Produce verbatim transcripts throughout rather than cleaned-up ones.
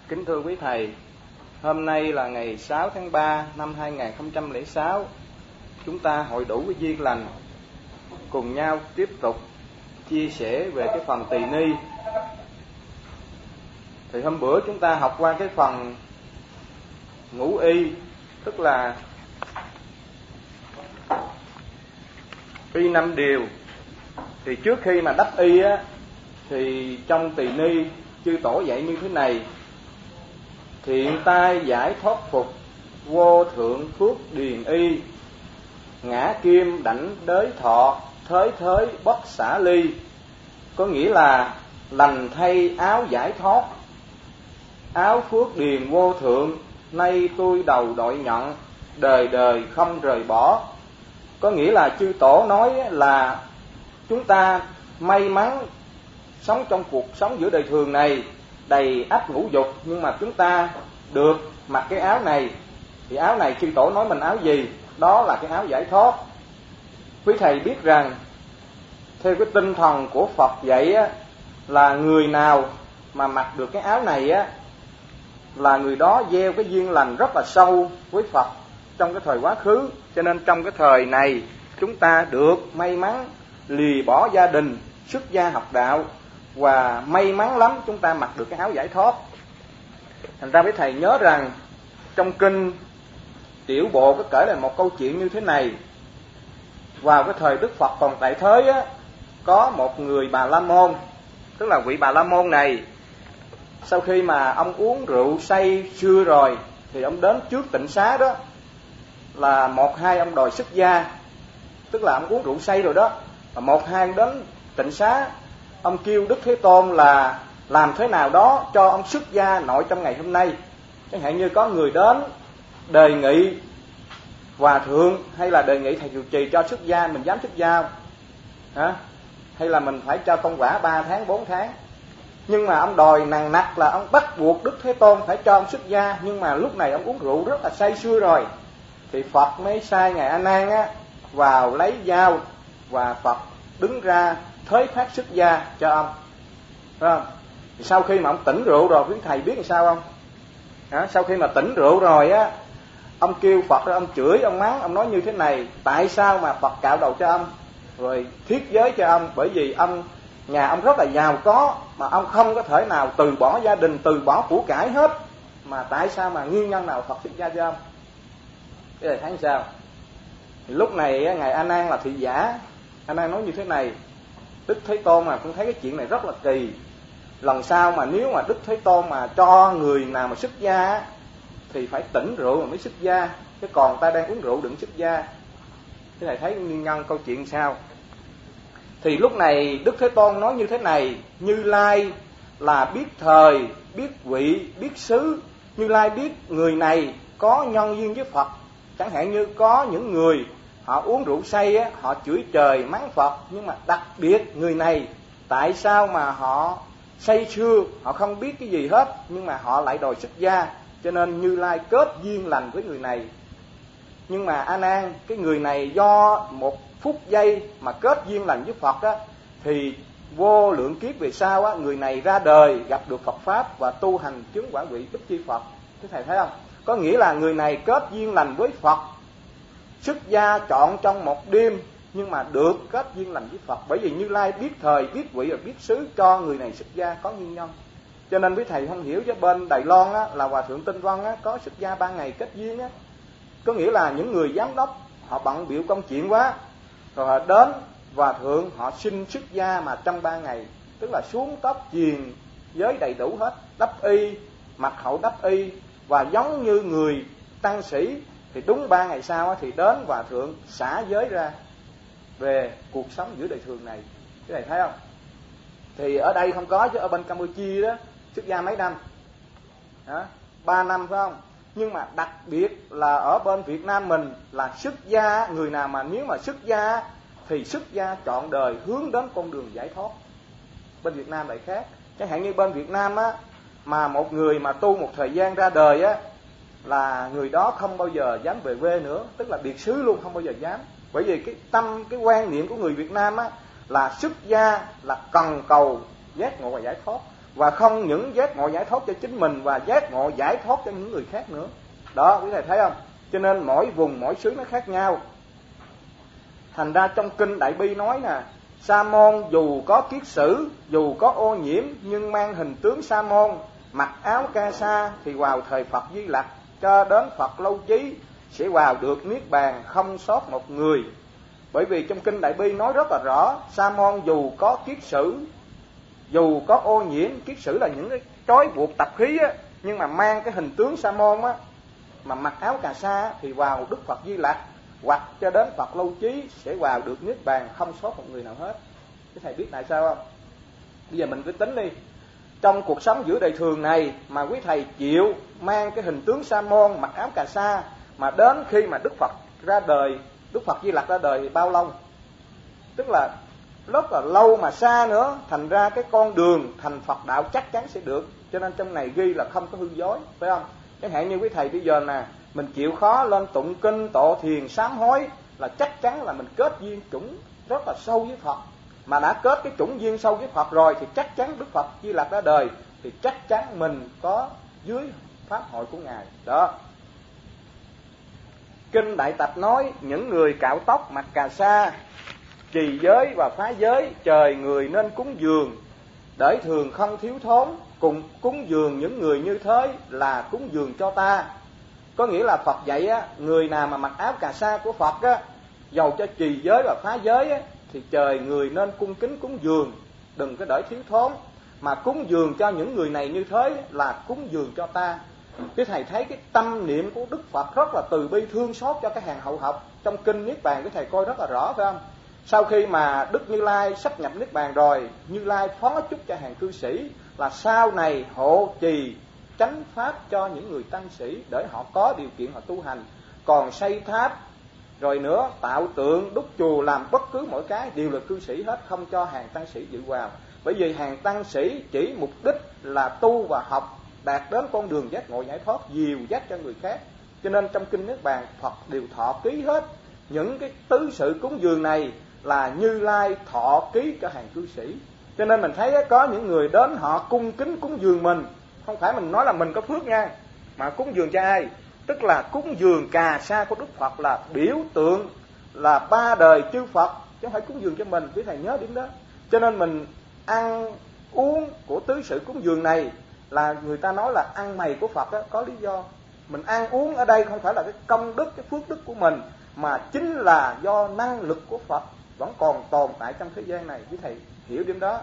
Kính thưa quý thầy, hôm nay là ngày sáu tháng ba năm hai nghìn không trăm lẻ sáu. Chúng ta hội đủ với duyên lành, cùng nhau tiếp tục chia sẻ về cái phần tỳ ni. Thì hôm bữa chúng ta học qua cái phần ngũ y, tức là y năm điều. Thì trước khi mà đắp y á, thì trong tỳ ni chư tổ dạy như thế này: thiện tai giải thoát phục, vô thượng phước điền y, ngã kim đảnh đới thọ, thới thới bất xả ly. Có nghĩa là lành thay áo giải thoát, áo phước điền vô thượng, nay tôi đầu đội nhận, đời đời không rời bỏ. Có nghĩa là chư tổ nói là chúng ta may mắn sống trong cuộc sống giữa đời thường này đầy ắp ngũ dục, nhưng mà chúng ta được mặc cái áo này. Thì áo này chư tổ nói mình áo gì? Đó là cái áo giải thoát. Quý thầy biết rằng theo cái tinh thần của Phật dạy á, là người nào mà mặc được cái áo này á, là người đó gieo cái duyên lành rất là sâu với Phật trong cái thời quá khứ. Cho nên trong cái thời này chúng ta được may mắn lìa bỏ gia đình, xuất gia học đạo, và may mắn lắm chúng ta mặc được cái áo giải thoát. Thành ra với thầy nhớ rằng trong kinh Tiểu Bộ có kể lại một câu chuyện như thế này. Vào cái thời Đức Phật còn tại thế á, có một người Bà La Môn, tức là vị Bà La Môn này, sau khi mà ông uống rượu say sưa rồi thì ông đến trước tịnh xá đó, là một hai ông đòi xuất gia, tức là ông uống rượu say rồi đó, và một hai ông đến tịnh xá, ông kêu Đức Thế Tôn là làm thế nào đó cho ông xuất gia nội trong ngày hôm nay. Chẳng hạn như có người đến đề nghị hòa thượng hay là đề nghị thầy trụ trì cho xuất gia, mình dám xuất gia không? Hả? Hay là mình phải cho công quả ba tháng bốn tháng? Nhưng mà ông đòi nằng nặc là ông bắt buộc Đức Thế Tôn phải cho ông xuất gia, nhưng mà lúc này ông uống rượu rất là say sưa rồi. Thì Phật mới sai ngài A Nan á vào lấy dao, và Phật đứng ra thới phát xuất gia cho ông. Phải không? Thì sau khi mà ông tỉnh rượu rồi, quý thầy biết làm sao không? Hả? Sau khi mà tỉnh rượu rồi á, ông kêu Phật ra, ông chửi, ông mắng, ông nói như thế này: tại sao mà Phật cạo đầu cho ông, rồi thiết giới cho ông? Bởi vì ông nhà ông rất là giàu có, mà ông không có thể nào từ bỏ gia đình, từ bỏ của cải hết, mà tại sao mà nguyên nhân nào Phật xuất gia cho ông? Cái này thấy sao? Thì lúc này ngài A Nan là thị giả, A Nan nói như thế này: Đức Thế Tôn mà cũng thấy cái chuyện này rất là kỳ. Lần sau mà nếu mà Đức Thế Tôn mà cho người nào mà xuất gia thì phải tỉnh rượu mà mới xuất gia, chứ còn ta đang uống rượu đừng xuất gia. Thế này thấy nguyên nhân câu chuyện sao? Thì lúc này Đức Thế Tôn nói như thế này: Như Lai là biết thời, biết vị, biết xứ. Như Lai biết người này có nhân duyên với Phật. Chẳng hạn như có những người họ uống rượu say á, họ chửi trời mắng Phật, nhưng mà đặc biệt người này tại sao mà họ say sưa, họ không biết cái gì hết, nhưng mà họ lại đòi xuất gia, cho nên Như Lai kết duyên lành với người này. Nhưng mà A Nan, cái người này do một phút giây mà kết duyên lành với Phật á, thì vô lượng kiếp về sau á, người này ra đời gặp được Phật pháp và tu hành chứng quả vị Bích Chi Phật. Thế thầy thấy không? Có nghĩa là người này kết duyên lành với Phật, xuất gia chọn trong một đêm, nhưng mà được kết duyên lành với Phật. Bởi vì Như Lai biết thời, biết vị và biết xứ, cho người này xuất gia có nguyên nhân. Cho nên quý thầy không hiểu, cho bên Đài Loan á, là Hòa Thượng Tinh Văn á, có xuất gia ba ngày kết duyên á. Có nghĩa là những người giám đốc họ bận bịu công chuyện quá, rồi họ đến Hòa Thượng họ xin xuất gia mà trong ba ngày, tức là xuống tóc chiền giới đầy đủ hết, đắp y, mặc hậu đắp y, và giống như người tăng sĩ. Thì đúng ba ngày sau á, thì đến Hòa Thượng xả giới ra về cuộc sống giữa đời thường này. Cái này thấy không? Thì ở đây không có, chứ ở bên Campuchia đó xuất gia mấy năm? Hả? Ba năm phải không? Nhưng mà đặc biệt là ở bên Việt Nam mình là xuất gia, người nào mà nếu mà xuất gia thì xuất gia trọn đời hướng đến con đường giải thoát. Bên Việt Nam lại khác. Chẳng hạn như bên Việt Nam á, mà một người mà tu một thời gian ra đời á, là người đó không bao giờ dám về quê nữa, tức là biệt xứ luôn, không bao giờ dám. Bởi vì cái tâm, cái quan niệm của người Việt Nam á, là xuất gia là cần cầu giác ngộ và giải thoát. và không những giác ngộ giải thoát cho chính mình và giác ngộ giải thoát cho những người khác nữa. Đó, quý thầy thấy không? Cho nên mỗi vùng mỗi xứ nó khác nhau. Thành ra trong kinh Đại Bi nói nè, Sa môn dù có kiết sử, dù có ô nhiễm, nhưng mang hình tướng Sa môn, mặc áo ca sa thì vào thời Phật Di Lặc, cho đến Phật Lâu Chí sẽ vào được niết bàn không sót một người. Bởi vì trong kinh Đại Bi nói rất là rõ, Sa môn dù có kiết sử, dù có ô nhiễm, kiết sử là những cái trói buộc tập khí á, nhưng mà mang cái hình tướng Sa môn á, mà mặc áo cà sa thì vào Đức Phật Di Lặc, hoặc cho đến Phật Lâu Chí sẽ vào được niết bàn không sót một người nào hết. Cái thầy biết tại sao không? Bây giờ mình cứ tính đi, trong cuộc sống giữa đời thường này mà quý thầy chịu mang cái hình tướng Sa môn, mặc áo cà sa, mà đến khi mà Đức Phật ra đời, Đức Phật Di Lặc ra đời thì bao lâu? Tức là rất là lâu mà xa nữa. Thành ra cái con đường thành Phật đạo chắc chắn sẽ được. Cho nên trong này ghi là không có hư dối, phải không? Chẳng hạn như quý thầy bây giờ nè, mình chịu khó lên tụng kinh, tộ thiền, sám hối là chắc chắn là mình kết duyên chủng rất là sâu với Phật. Mà đã kết cái chủng duyên sâu với Phật rồi thì chắc chắn Đức Phật Di Lặc ra đời thì chắc chắn mình có dưới pháp hội của Ngài. Đó. Kinh Đại Tập nói, những người cạo tóc, mặc cà sa, trì giới và phá giới, trời người nên cúng dường, để thường không thiếu thốn, cùng cúng dường những người như thế là cúng dường cho ta. Có nghĩa là Phật dạy á, người nào mà mặc áo cà sa của Phật á, dầu cho trì giới và phá giới á, thì trời người nên cung kính cúng dường, đừng có để thiếu thốn, mà cúng dường cho những người này như thế là cúng dường cho ta. Cái thầy thấy cái tâm niệm của Đức Phật rất là từ bi thương xót cho cái hàng hậu học. Trong kinh Niết Bàn cái thầy coi rất là rõ, phải không? Sau khi mà Đức Như Lai sắp nhập Niết Bàn rồi, Như Lai phó chúc cho hàng cư sĩ là sau này hộ trì chánh pháp cho những người tăng sĩ để họ có điều kiện họ tu hành. Còn xây tháp rồi nữa tạo tượng, đúc chùa, làm bất cứ mỗi cái đều là cư sĩ hết, không cho hàng tăng sĩ dự vào. Bởi vì hàng tăng sĩ chỉ mục đích là tu và học, đạt đến con đường giác ngộ giải thoát, dìu dắt cho người khác. Cho nên trong kinh Niết Bàn Phật đều thọ ký hết. Những cái tứ sự cúng dường này là Như Lai thọ ký cho hàng cư sĩ. Cho nên mình thấy có những người đến họ cung kính cúng dường mình, không phải mình nói là mình có phước nha, mà cúng dường cho ai? Tức là cúng dường cà sa của Đức Phật là biểu tượng là ba đời chư Phật, chứ không phải cúng dường cho mình. Quý thầy nhớ điểm đó. Cho nên mình ăn uống của tứ sự cúng dường này là người ta nói là ăn mày của Phật đó, có lý do. Mình ăn uống ở đây không phải là cái công đức, cái phước đức của mình, mà chính là do năng lực của Phật vẫn còn tồn tại trong thế gian này. Quý thầy hiểu điểm đó.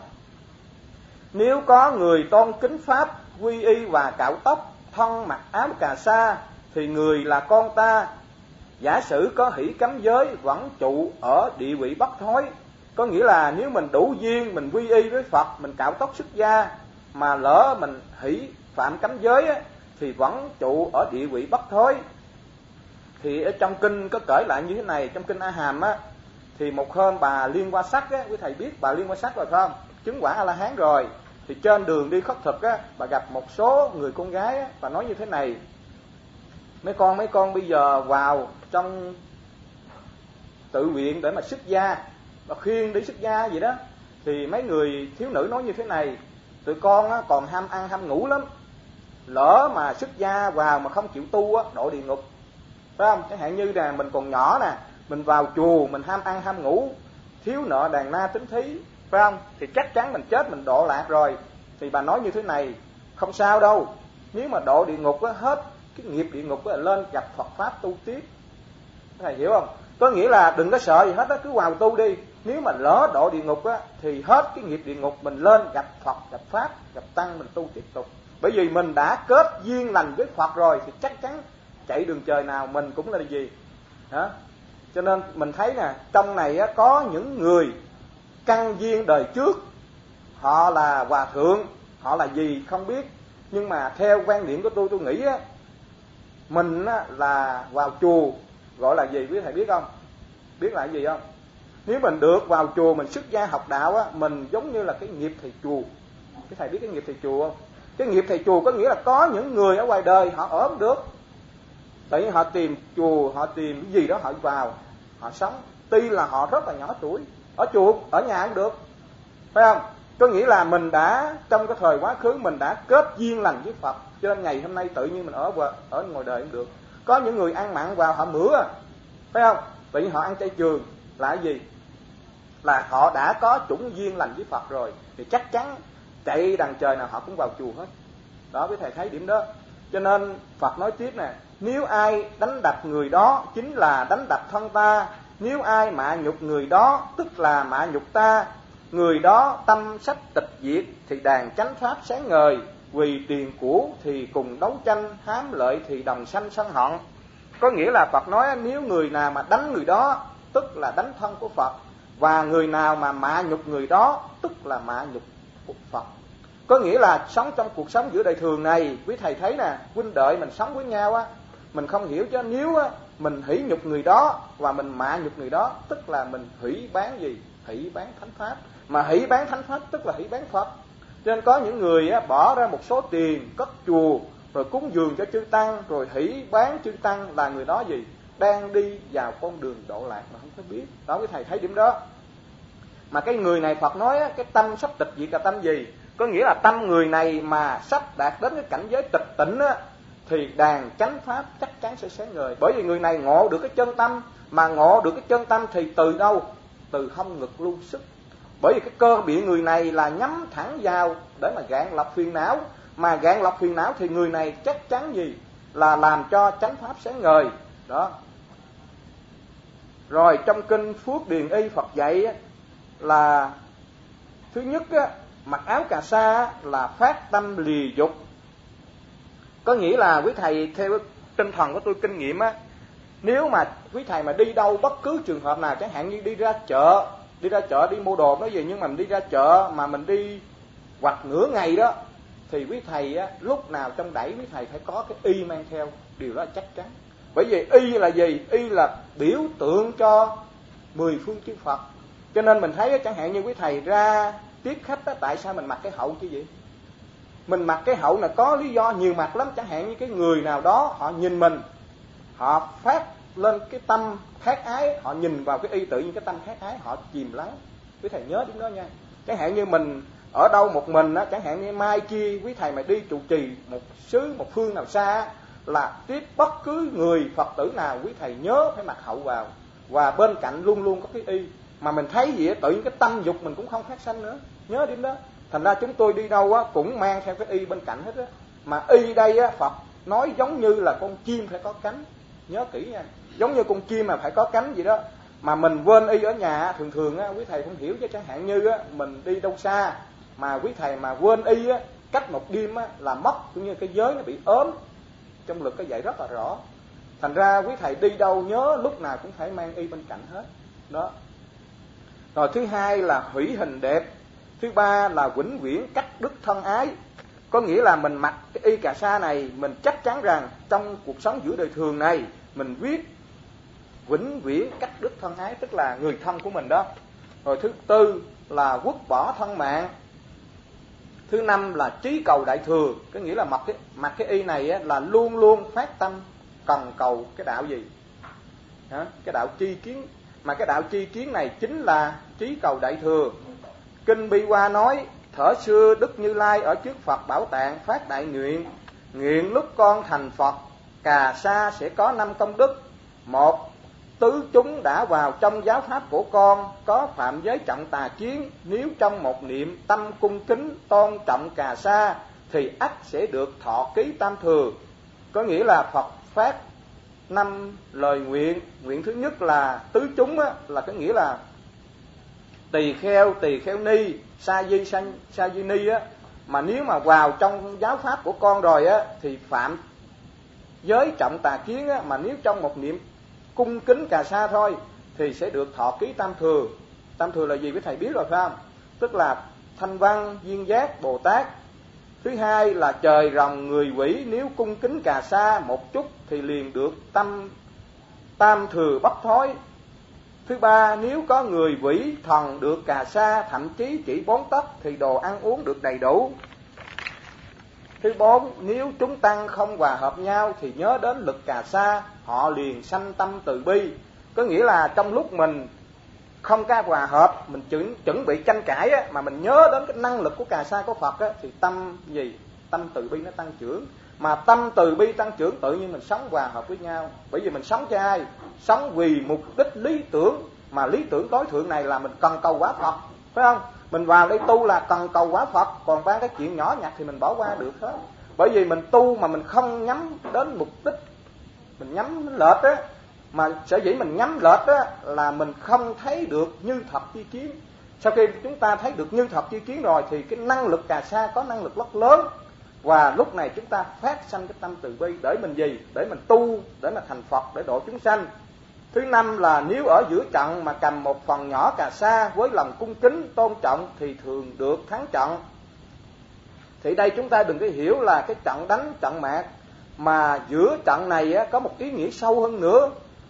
Nếu có người tôn kính pháp, quy y và cạo tóc, thân mặc áo cà sa thì người là con ta. Giả sử có hỷ cấm giới vẫn trụ ở địa vị bất thối. Có nghĩa là nếu mình đủ duyên, mình quy y với Phật, mình cạo tóc xuất gia, mà lỡ mình hỷ phạm cấm giới á, thì vẫn trụ ở địa vị bất thối. Thì ở trong kinh có kể lại như thế này, trong kinh A Hàm á, thì một hôm bà Liên Hoa Sắc á, quý thầy biết bà Liên Hoa Sắc rồi phải không? Chứng quả A La Hán rồi. Thì trên đường đi khất thực á, bà gặp một số người con gái á, bà nói như thế này: mấy con mấy con bây giờ vào trong tự viện để mà xuất gia, bà khuyên đi xuất gia gì đó. Thì mấy người thiếu nữ nói như thế này: tụi con á, còn ham ăn ham ngủ lắm, lỡ mà xuất gia vào mà không chịu tu á, độ địa ngục, phải không? Chẳng hạn như là mình còn nhỏ nè, mình vào chùa mình ham ăn ham ngủ, thiếu nợ đàn na tính thí, phải không? Thì chắc chắn mình chết, mình độ lạc rồi. Thì bà nói như thế này: không sao đâu, nếu mà độ địa ngục á, hết cái nghiệp địa ngục á, lên gặp Phật pháp tu tiếp. Thầy hiểu không? Có nghĩa là đừng có sợ gì hết á, cứ vào tu đi. Nếu mà lỡ độ địa ngục á, thì hết cái nghiệp địa ngục, mình lên gặp Phật, gặp pháp, gặp tăng, mình tu tiếp tục. Bởi vì mình đã kết duyên lành với Phật rồi thì chắc chắn chạy đường trời nào mình cũng là gì đó. Cho nên mình thấy nè, trong này á, có những người căn duyên đời trước, họ là hòa thượng, họ là gì không biết, nhưng mà theo quan điểm của tôi tôi nghĩ á, mình á, là vào chùa gọi là gì quý thầy biết không? Biết là gì không? Nếu mình được vào chùa mình xuất gia học đạo á, mình giống như là cái nghiệp thầy chùa. Cái thầy biết cái nghiệp thầy chùa không? Cái nghiệp thầy chùa có nghĩa là có những người ở ngoài đời họ ở không được, tại vì họ tìm chùa, họ tìm cái gì đó họ vào, họ sống. Tuy là họ rất là nhỏ tuổi, ở chùa, ở nhà cũng được, phải không? Có nghĩa là mình đã trong cái thời quá khứ mình đã kết duyên lành với Phật, cho nên ngày hôm nay tự nhiên mình ở ở ngoài đời cũng được. Có những người ăn mặn vào họ mửa, phải không? Tự nhiên họ ăn chay trường là cái gì? Là họ đã có chủng duyên lành với Phật rồi, thì chắc chắn chạy đằng trời nào họ cũng vào chùa hết. Đó, quý thầy thấy điểm đó. Cho nên Phật nói tiếp nè, nếu ai đánh đập người đó chính là đánh đập thân ta, nếu ai mạ nhục người đó tức là mạ nhục ta. Người đó tâm sách tịch diệt thì đàn chánh pháp sáng ngời, vì tiền của thì cùng đấu tranh, hám lợi thì đồng sanh sân hận. Có nghĩa là Phật nói nếu người nào mà đánh người đó tức là đánh thân của Phật, và người nào mà mạ nhục người đó tức là mạ nhục của Phật. Có nghĩa là sống trong cuộc sống giữa đời thường này, quý thầy thấy nè, huynh đệ mình sống với nhau á, mình không hiểu chứ nếu á mình hủy nhục người đó và mình mạ nhục người đó tức là mình hủy bán gì? Hủy bán thánh pháp. Mà hủy bán thánh pháp tức là hủy bán Phật. Cho nên có những người á, bỏ ra một số tiền cất chùa rồi cúng dường cho chư tăng rồi hủy bán chư tăng, là người đó gì? Đang đi vào con đường độ lạc mà không có biết. Đó, quý thầy thấy điểm đó. Mà cái người này Phật nói á, cái tâm sắp tịch diệt là tâm gì? Có nghĩa là tâm người này mà sắp đạt đến cái cảnh giới tịch tỉnh á, thì đàn chánh pháp chắc chắn sẽ sáng ngời. Bởi vì người này ngộ được cái chân tâm, mà ngộ được cái chân tâm thì từ đâu? Từ hông ngực lưu sức. Bởi vì cái cơ bị người này là nhắm thẳng vào để mà gạn lọc phiền não, mà gạn lọc phiền não thì người này chắc chắn gì? Là làm cho chánh pháp sáng ngời. Đó. Rồi trong kinh Phước Điền Y Phật dạy là thứ nhất á, mặc áo cà sa là phát tâm lìa dục. Có nghĩa là quý thầy theo tinh thần của tôi kinh nghiệm á, nếu mà quý thầy mà đi đâu bất cứ trường hợp nào, chẳng hạn như đi ra chợ, đi ra chợ đi mua đồ nói gì, nhưng mà mình đi ra chợ mà mình đi hoặc nửa ngày đó, thì quý thầy á, lúc nào trong đẩy quý thầy phải có cái y mang theo, điều đó là chắc chắn. Bởi vì y là gì? Y là biểu tượng cho mười phương chư Phật. Cho nên mình thấy chẳng hạn như quý thầy ra tiếp khách đó, tại sao mình mặc cái hậu chứ vậy? Mình mặc cái hậu là có lý do nhiều mặt lắm. Chẳng hạn như cái người nào đó họ nhìn mình, họ phát lên cái tâm khát ái, họ nhìn vào cái y tự nhiên cái tâm khát ái họ chìm lắng. Quý thầy nhớ điểm đó nha. Chẳng hạn như mình ở đâu một mình á, chẳng hạn như mai kia quý thầy mà đi trụ trì một xứ một phương nào xa, là tiếp bất cứ người Phật tử nào quý thầy nhớ phải mặc hậu vào, và bên cạnh luôn luôn có cái y. Mà mình thấy gì á, tự nhiên cái tâm dục mình cũng không phát sanh nữa. Nhớ điểm đó. Thành ra chúng tôi đi đâu á cũng mang theo cái y bên cạnh hết á. Mà y đây á, Phật nói giống như là con chim phải có cánh. Nhớ kỹ nha. Giống như con chim mà phải có cánh gì đó. Mà mình quên y ở nhà, thường thường á quý thầy không hiểu chứ, chẳng hạn như á mình đi đâu xa mà quý thầy mà quên y á, cách một đêm á là mất, cũng như cái giới nó bị ốm. Trong lực cái dạy rất là rõ. Thành ra quý thầy đi đâu nhớ lúc nào cũng phải mang y bên cạnh hết. Đó. Rồi thứ hai là hủy hình đẹp. Thứ ba là vĩnh viễn cắt đứt thân ái. Có nghĩa là mình mặc cái y cà sa này, mình chắc chắn rằng trong cuộc sống giữa đời thường này mình viết vĩnh viễn cắt đứt thân ái, tức là người thân của mình đó. Rồi thứ tư là quất bỏ thân mạng. Thứ năm là trí cầu đại thừa. Có nghĩa là mặc cái, mặc cái y này á, là luôn luôn phát tâm cần cầu cái đạo gì? Hả? Cái đạo tri kiến. Mà cái đạo tri kiến này chính là trí cầu đại thừa. Kinh Bi Hoa nói, thở xưa Đức Như Lai ở trước Phật Bảo Tạng phát đại nguyện, nguyện lúc con thành Phật, cà sa sẽ có năm công đức. Một, tứ chúng đã vào trong giáo pháp của con, có phạm giới trọng tà kiến, nếu trong một niệm tâm cung kính tôn trọng cà sa, thì ắt sẽ được thọ ký tam thừa. Có nghĩa là Phật phát năm lời nguyện. Nguyện thứ nhất là tứ chúng á, là có nghĩa là tỳ kheo, tỳ kheo ni, sa di sa, sa di ni á, mà nếu mà vào trong giáo pháp của con rồi á thì phạm giới trọng tà kiến á, mà nếu trong một niệm cung kính cà sa thôi thì sẽ được thọ ký tam thừa. Tam thừa là gì quý thầy biết rồi phải không? Tức là Thanh Văn, Duyên Giác, Bồ Tát. Thứ hai là trời rồng người quỷ, nếu cung kính cà sa một chút thì liền được tâm tam thừa bắp thói. Thứ ba, nếu có người quỷ thần được cà sa, thậm chí chỉ bốn tấc thì đồ ăn uống được đầy đủ. Thứ bốn, nếu chúng tăng không hòa hợp nhau thì nhớ đến lực cà sa, họ liền sanh tâm từ bi. Có nghĩa là trong lúc mình không ca hòa hợp, mình chuẩn, chuẩn bị tranh cãi á, mà mình nhớ đến cái năng lực của cà sa của Phật á, thì tâm gì? Tâm từ bi nó tăng trưởng. Mà tâm từ bi tăng trưởng tự nhiên mình sống hòa hợp với nhau. Bởi vì mình sống cho ai? Sống vì mục đích lý tưởng, mà lý tưởng tối thượng này là mình cần cầu quả Phật, phải không? Mình vào đây tu là cần cầu quả Phật, còn ba cái chuyện nhỏ nhặt thì mình bỏ qua được hết. Bởi vì mình tu mà mình không nhắm đến mục đích, mình nhắm lệch á, mà sở dĩ mình nhắm lệch á là mình không thấy được như thật chi kiến. Sau khi chúng ta thấy được như thật chi kiến rồi thì cái năng lực cà sa có năng lực rất lớn, và lúc này chúng ta phát sanh cái tâm từ bi để mình gì? Để mình tu, để mà thành Phật, để độ chúng sanh. Thứ năm là nếu ở giữa trận mà cầm một phần nhỏ cà sa với lòng cung kính tôn trọng thì thường được thắng trận. Thì đây chúng ta đừng có hiểu là cái trận đánh, trận mạc, mà giữa trận này á, có một ý nghĩa sâu hơn nữa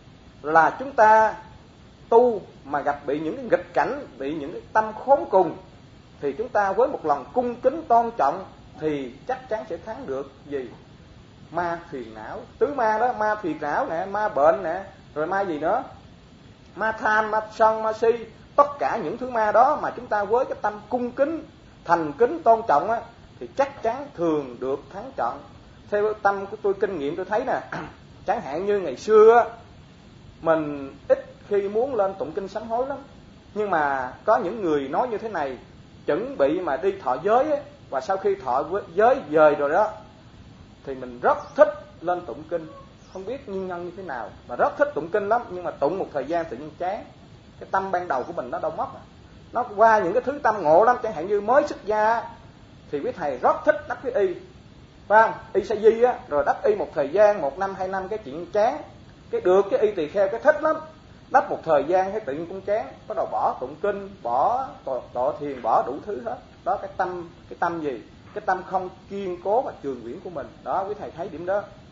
là chúng ta tu mà gặp bị những cái nghịch cảnh, bị những cái tâm khốn cùng, thì chúng ta với một lòng cung kính tôn trọng thì chắc chắn sẽ thắng được gì? Ma phiền não. Tứ ma đó, ma phiền não nè, ma bệnh nè, rồi ma gì nữa? Ma tham, ma sân, ma si. Tất cả những thứ ma đó mà chúng ta với cái tâm cung kính, thành kính, tôn trọng á, thì chắc chắn thường được thắng trận. Theo tâm của tôi, kinh nghiệm tôi thấy nè, chẳng hạn như ngày xưa á, mình ít khi muốn lên tụng kinh sám hối lắm. Nhưng mà có những người nói như thế này, chuẩn bị mà đi thọ giới á, và sau khi thọ giới dời rồi đó thì mình rất thích lên tụng kinh. Không biết nguyên nhân như thế nào mà rất thích tụng kinh lắm, nhưng mà tụng một thời gian tự nhiên chán. Cái tâm ban đầu của mình nó đâu mất à. Nó qua những cái thứ tâm ngộ lắm, chẳng hạn như mới xuất gia thì quý thầy rất thích đắp cái y, phải không? Y sa di á, rồi đắp y một thời gian, một năm, hai năm cái chuyện chán. Cái được cái y tỳ kheo cái thích lắm, đắp một thời gian cái tự nhiên cũng chán, bắt đầu bỏ tụng kinh, bỏ tọa, tọa thiền, bỏ đủ thứ hết. Đó cái tâm, cái tâm gì? Cái tâm không kiên cố và trường viễn của mình. Đó quý thầy thấy điểm đó.